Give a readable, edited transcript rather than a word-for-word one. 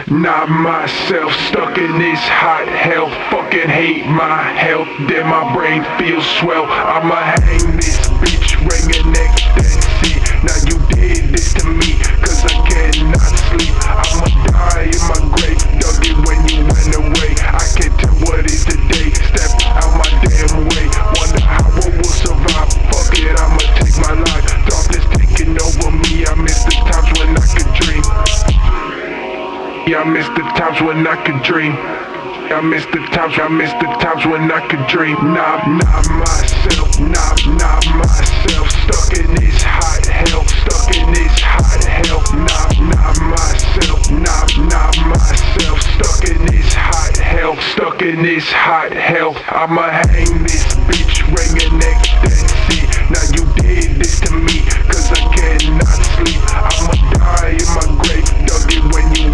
not myself. Stuck in this hot hell, fucking hate my health. Then my brain feels swell. I'ma hang this bitch, ringing ecstasy. Now you did this to me, cause I cannot sleep. I'ma die in my grave, dug it when you went away. I can't tell what is the day, step out my damn way. Wonder how I will survive, fuck it, I'ma take my life. Darkness taking over me, I miss the times when I could dream. Yeah, I miss the times when I could dream. I miss the times when I could dream. Not myself, not myself. Stuck in this hot hell, stuck in this hot hell. Not myself, not myself. Stuck in this hot hell, stuck in this hot hell. I'ma hang this bitch, ringing ecstasy. Now you did this to me, cause I cannot sleep. I'ma die in my grave, dug it when you